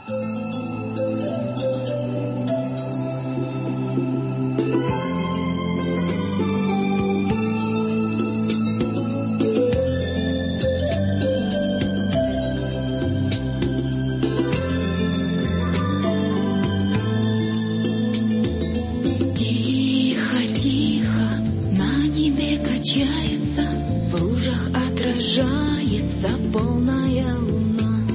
Отражается полная луна.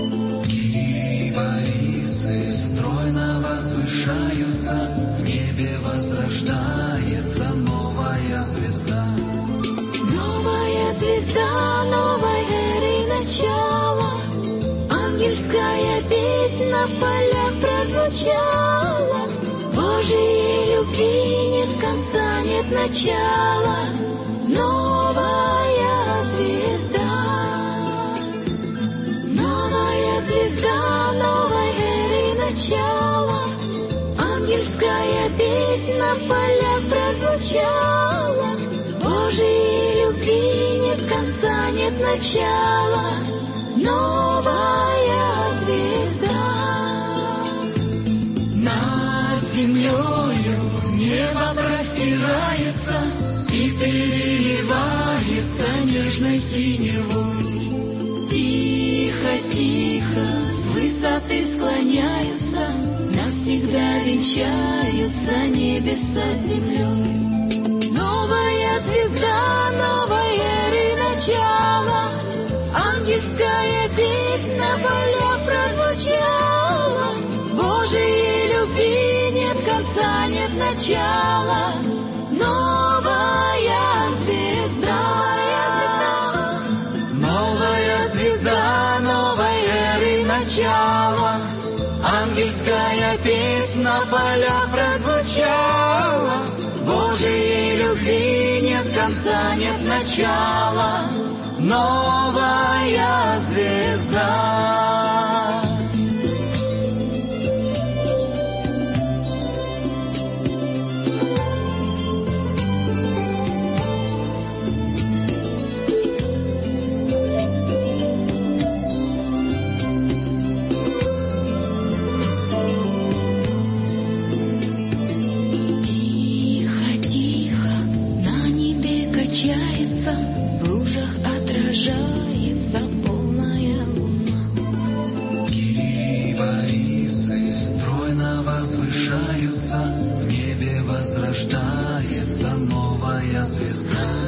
Кипарисы стройно возвышаются, в небе возрождается новая звезда. Новая звезда новой эры начала. Ангельская песня на полях прозвучала. Божьей любви нет конца, нет начала. Новая звезда, новая звезда новой эры начала. Ангельская песня на полях прозвучала. Божьей любви нет конца, нет начала. Новая звезда. Над землею небо простирается и переливается нежной синевой. Тихо, тихо, с высоты склоняются, навсегда венчаются небеса с землей. Новая звезда новой эры начала. Ангельская песня на полях прозвучала. Божьей любви нет конца, нет начала. Новая звезда, новая звезда новой эры начала. Ангельская песня на полях прозвучала. Божьей любви нет конца, нет начала. Новая звезда. в лужах отражается полная луна. Кипарисы стройно возвышаются, в небе возрождается новая звезда.